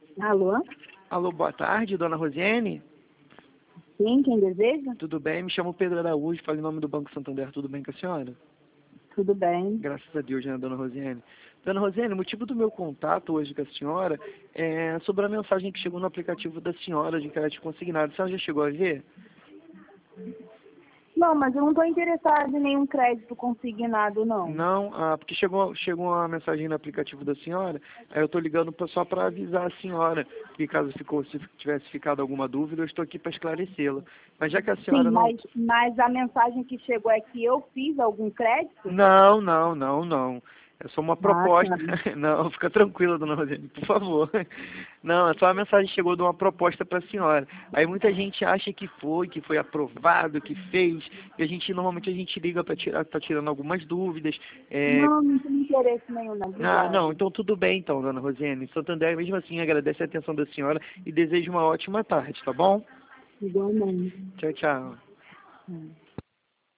Alô? Alô, boa tarde, dona Rosiane. Sim, quem deseja? Tudo bem? Me chamo Pedro Araújo, falo em nome do Banco Santander. Tudo bem com a senhora? Tudo bem. Graças a Deus, né, dona Rosiane? Dona Rosiane, o motivo do meu contato hoje com a senhora é sobre a mensagem que chegou no aplicativo da senhora de crédito consignado. A senhora já chegou a ver? Não, mas eu não estou interessada em nenhum crédito consignado, não. Não, porque chegou uma mensagem no aplicativo da senhora, aí eu estou ligando só para avisar a senhora, que caso se tivesse ficado alguma dúvida, eu estou aqui para esclarecê-la. Mas já que a senhora Sim, não... mas a mensagem que chegou é que eu fiz algum crédito? Não. É só uma proposta. Tá. Não, fica tranquila, dona Rosiane, por favor. Não, é só a mensagem que chegou de uma proposta para a senhora. Aí muita gente acha que foi aprovado, que fez, e normalmente a gente liga para tirar, tá tirando algumas dúvidas. Não tenho interesse nenhum, não. Obrigada. Não, então tudo bem então, dona Rosiane. Santander, mesmo assim, agradece a atenção da senhora e desejo uma ótima tarde, tá bom? Igualmente. Tchau, tchau.